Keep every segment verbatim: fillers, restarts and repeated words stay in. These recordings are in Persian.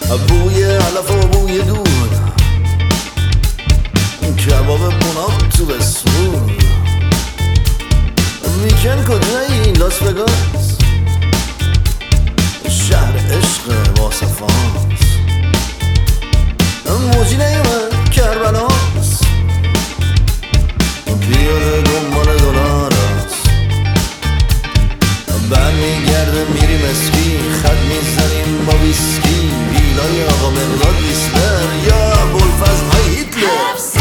بوی علف و بوی دود، کباب مناب تو بسمون. ویکند کجایی؟ لاس وگاس، شهر عشق واصفاست. موجی نیومد کربلاست، پیاده دنبال دلار است. بر میگرده میریم اسکی، خط میزنیم با ویسکی، ویلای آقا مقداد ویسلر یا بلفز های هیتلر.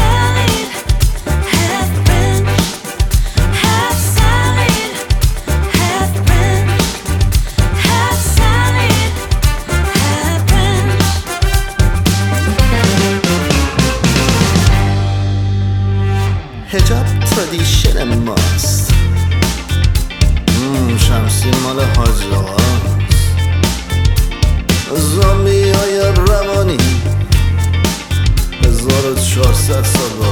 هجاب ترادیشن ماست، شمسین مال حاج آقاست. زامبی های روانی هزار و چهارصد سال